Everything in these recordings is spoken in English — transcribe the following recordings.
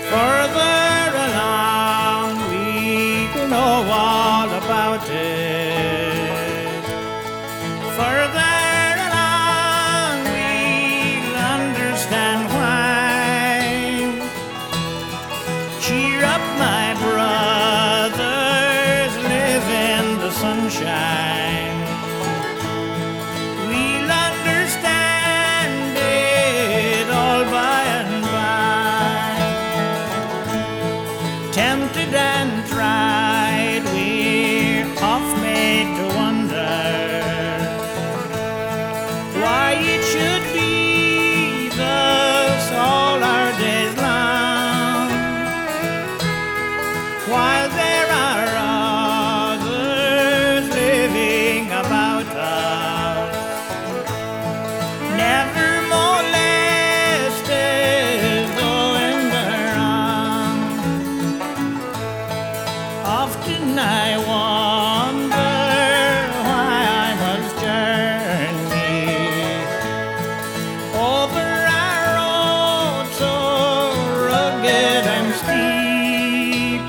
Further along, we'll know all about it. Further along, we'll understand why. Cheer up, my brothers, live in the sunshine. We'll understand it all by and by. Tempted and tried, we're oft made to wonder why it should be thus all our days long, while there are others living about us, never molested, going their wrong. Often I wonder why I must journey over a road so rugged and steep,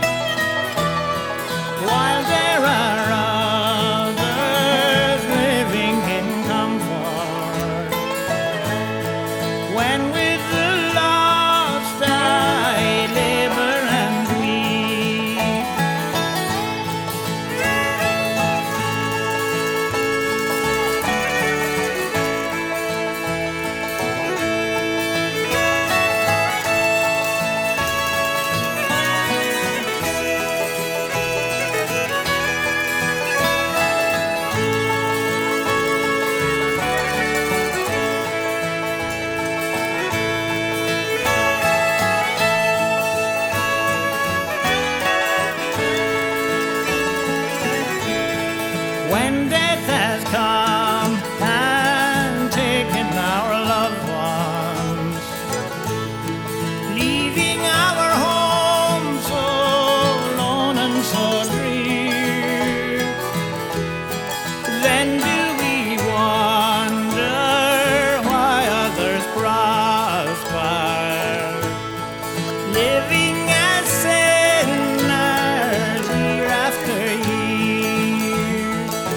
while there are others living in comfort. When with the lost I labor and weep, when death has come and taken our loved ones, leaving our home so lone and so drear, then do we wonder why others prosper, living as sinners year after year.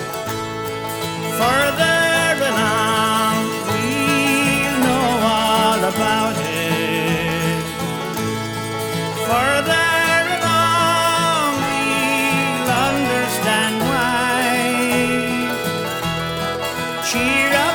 Further along, we'll know all about it. Further along, we'll understand why. Cheer up,